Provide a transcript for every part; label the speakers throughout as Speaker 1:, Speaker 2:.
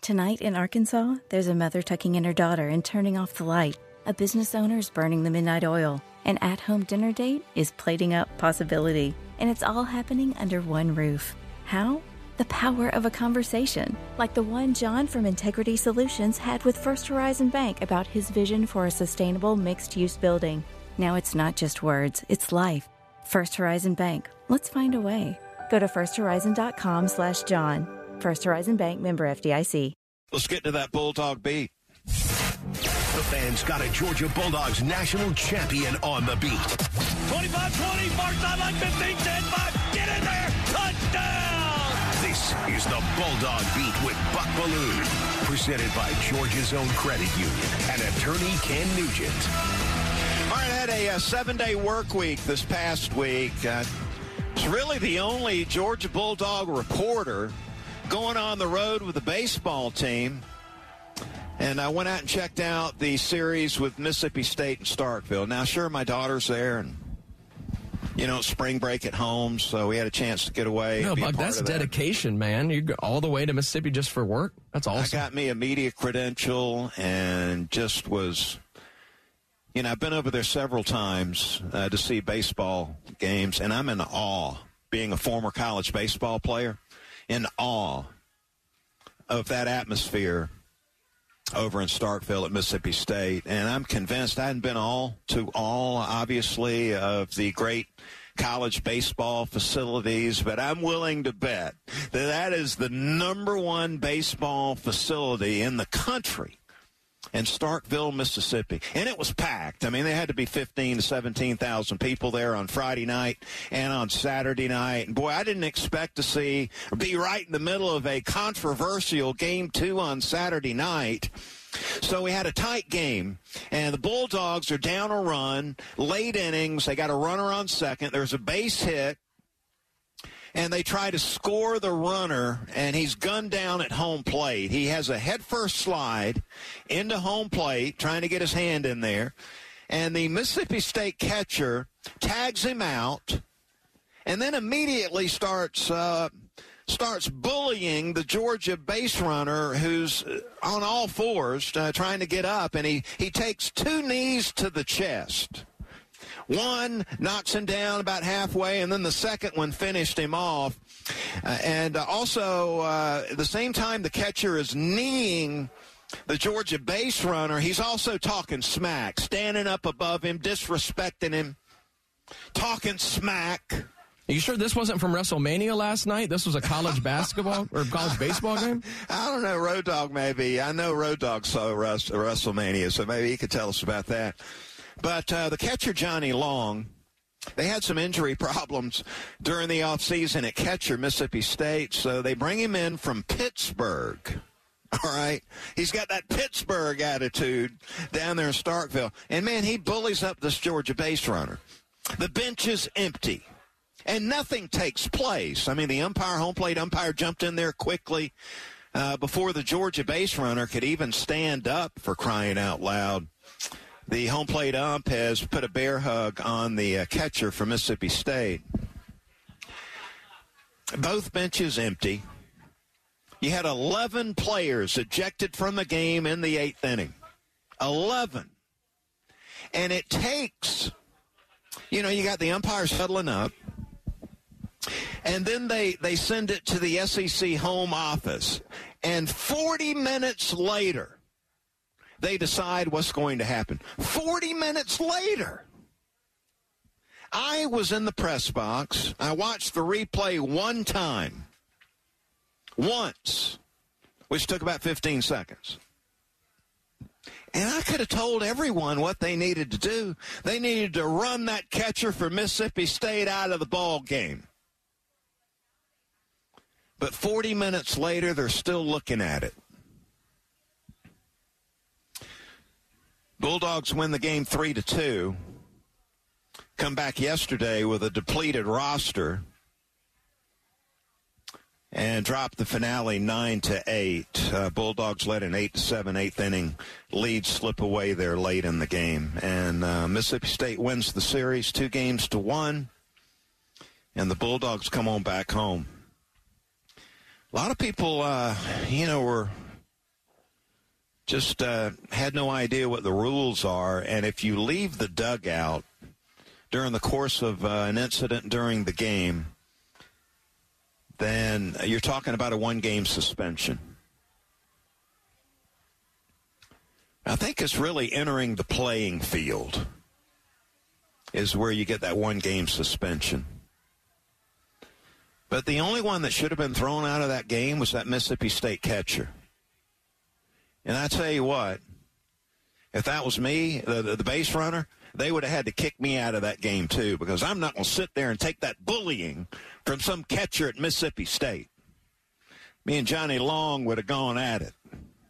Speaker 1: Tonight in Arkansas, there's a mother tucking in her daughter and turning off the light. A business owner's burning the midnight oil. An at-home dinner date is plating up possibility. And it's all happening under one roof. How? The power of a conversation, like the one John from Integrity Solutions had with First Horizon Bank about his vision for a sustainable mixed-use building. Now it's not just words, it's life. First Horizon Bank. Let's find a way. Go to firsthorizon.com/John. First Horizon Bank, member FDIC.
Speaker 2: Let's get to that Bulldog beat.
Speaker 3: The fans got a Georgia Bulldogs national champion on the beat.
Speaker 4: 25-20, far sideline, 15, 10-5, get in there, touchdown!
Speaker 3: This is the Bulldog Beat with Buck Balloon, presented by Georgia's own credit union and attorney Ken Nugent.
Speaker 2: All right, I had a 7-day work week this past week. It's really the only Georgia Bulldog reporter going on the road with the baseball team. And I went out and checked out the series with Mississippi State and Starkville. Now, sure, my daughter's there, and, spring break at home, so we had a chance to get away.
Speaker 5: No, Buck, that's dedication, man. You go all the way to Mississippi just for work? That's awesome.
Speaker 2: I got me a media credential and just was, I've been over there several times to see baseball games, and I'm in awe, being a former college baseball player, in awe of that atmosphere over in Starkville at Mississippi State. And I'm convinced I hadn't been obviously, of the great college baseball facilities, but I'm willing to bet that is the number one baseball facility in the country in Starkville, Mississippi. And it was packed. I mean, there had to be 15,000 to 17,000 people there on Friday night and on Saturday night. And, boy, I didn't expect to be right in the middle of a controversial Game 2 on Saturday night. So we had a tight game, and the Bulldogs are down a run, late innings. They got a runner on second. There's a base hit. And they try to score the runner, and he's gunned down at home plate. He has a headfirst slide into home plate, trying to get his hand in there. And the Mississippi State catcher tags him out and then immediately starts bullying the Georgia base runner who's on all fours trying to get up. And he takes 2 knees to the chest. One knocks him down about halfway, and then the second one finished him off. Also, at the same time the catcher is kneeing the Georgia base runner, he's also talking smack, standing up above him, disrespecting him, talking smack.
Speaker 5: Are you sure this wasn't from WrestleMania last night? This was a college basketball or college baseball game?
Speaker 2: I don't know. Road Dogg maybe. I know Road Dogg saw WrestleMania, so maybe he could tell us about that. But the catcher, Johnny Long, they had some injury problems during the offseason at catcher, Mississippi State, so they bring him in from Pittsburgh. All right? He's got that Pittsburgh attitude down there in Starkville. And, man, he bullies up this Georgia base runner. The bench is empty, and nothing takes place. I mean, the home plate umpire jumped in there quickly before the Georgia base runner could even stand up, for crying out loud. The home plate ump has put a bear hug on the catcher for Mississippi State. Both benches empty. You had 11 players ejected from the game in the 8th inning. 11. And it takes, you got the umpires huddling up, and then they send it to the SEC home office. And 40 minutes later, they decide what's going to happen. 40 minutes later, I was in the press box. I watched the replay one time. Once, which took about 15 seconds. And I could have told everyone what they needed to do. They needed to run that catcher for Mississippi State out of the ball game. But 40 minutes later, they're still looking at it. Bulldogs win the game 3-2. Come back yesterday with a depleted roster and drop the finale 9-8. Bulldogs led an 8-7 8th inning lead slip away there late in the game. And Mississippi State wins the series 2-1, and the Bulldogs come on back home. A lot of people, were Just had no idea what the rules are. And if you leave the dugout during the course of an incident during the game, then you're talking about a one-game suspension. I think it's really entering the playing field is where you get that one-game suspension. But the only one that should have been thrown out of that game was that Mississippi State catcher. And I tell you what, if that was me, the base runner, they would have had to kick me out of that game too, because I'm not going to sit there and take that bullying from some catcher at Mississippi State. Me and Johnny Long would have gone at it.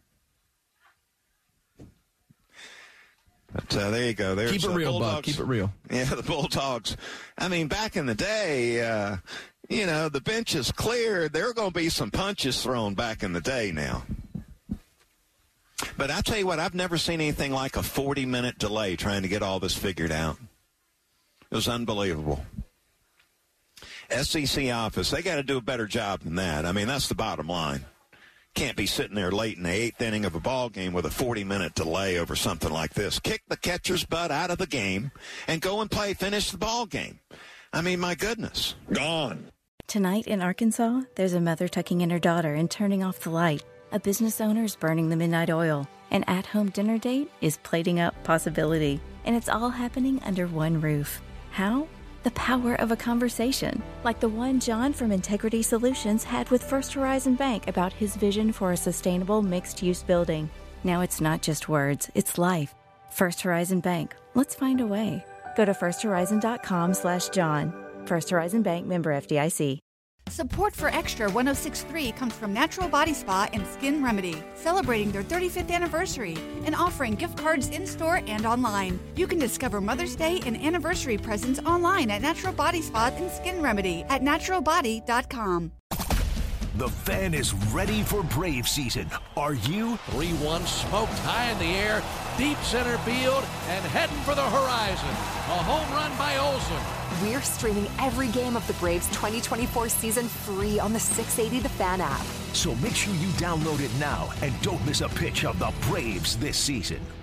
Speaker 2: But there you go. There's
Speaker 5: Keep it real,
Speaker 2: Bulldogs.
Speaker 5: Buck. Keep it real.
Speaker 2: Yeah, the Bulldogs. I mean, back in the day, the bench is cleared. There are going to be some punches thrown back in the day now. But I tell you what, I've never seen anything like a 40-minute delay trying to get all this figured out. It was unbelievable. SEC office, they got to do a better job than that. I mean, that's the bottom line. Can't be sitting there late in the eighth inning of a ball game with a 40-minute delay over something like this. Kick the catcher's butt out of the game and go and finish the ball game. I mean, my goodness. Gone.
Speaker 1: Tonight in Arkansas, there's a mother tucking in her daughter and turning off the light. A business owner is burning the midnight oil. An at-home dinner date is plating up possibility. And it's all happening under one roof. How? The power of a conversation, like the one John from Integrity Solutions had with First Horizon Bank about his vision for a sustainable mixed-use building. Now it's not just words, it's life. First Horizon Bank. Let's find a way. Go to firsthorizon.com/John. First Horizon Bank, member FDIC.
Speaker 6: Support for Extra 106.3 comes from Natural Body Spa and Skin Remedy, celebrating their 35th anniversary and offering gift cards in-store and online. You can discover Mother's Day and anniversary presents online at Natural Body Spa and Skin Remedy at naturalbody.com.
Speaker 3: The Fan is ready for Brave season. Are you?
Speaker 4: 3-1 smoked high in the air, deep center field, and heading for the horizon. A home run by Olsen.
Speaker 7: We're streaming every game of the Braves 2024 season free on the 680 The Fan app.
Speaker 3: So make sure you download it now and don't miss a pitch of the Braves this season.